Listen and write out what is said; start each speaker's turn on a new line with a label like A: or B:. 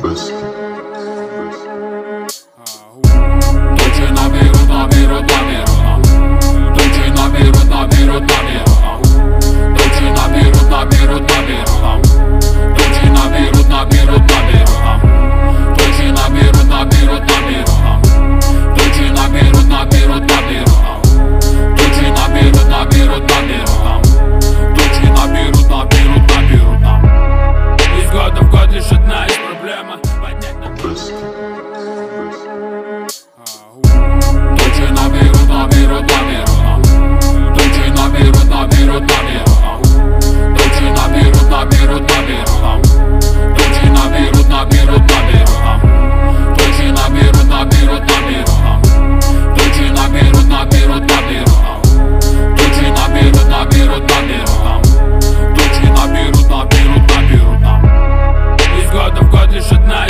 A: Тучи наберут, наберут, наберут. Тучи наберут, наберут, наберут. Тучи наберут, наберут, наберут. Тучи наберут, наберут, наберут. Тучи наберут, наберут, наберут. Тучи наберут, наберут, наберут. Тучи наберут, наберут, наберут. Тучи наберут, наберут, наберут. Из года в год лишь одна из проблема поднять на Тучи наберут, наберут, наберут. Тучи наберут, наберут, наберут. Тучи наберут, наберут, наберут. Тучи наберут, наберут, наберут. Тучи наберут, наберут, наберут. Тучи наберут, наберут, наберут. Тучи наберут, наберут, наберут. Тучи наберут, наберут, наберут. Из года в год лишь одна